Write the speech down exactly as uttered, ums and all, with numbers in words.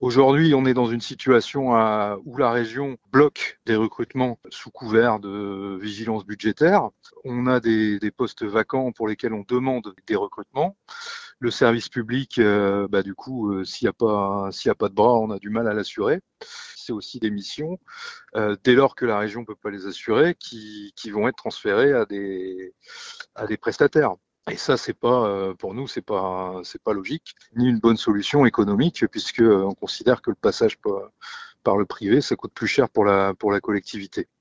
Aujourd'hui, on est dans une situation à- où la région bloque des recrutements sous couvert de vigilance budgétaire. On a des, des postes vacants pour lesquels on demande des recrutements. Le service public, euh, bah, du coup, euh, s'il n'y a pas, s'il y a pas de bras, on a du mal à l'assurer. C'est aussi des missions, euh, dès lors que la région ne peut pas les assurer, qui, qui vont être transférées à des, à des prestataires. Et ça, c'est pas euh, pour nous, c'est pas c'est pas logique, ni une bonne solution économique, puisque euh, on considère que le passage par, par le privé, ça coûte plus cher pour la pour la collectivité.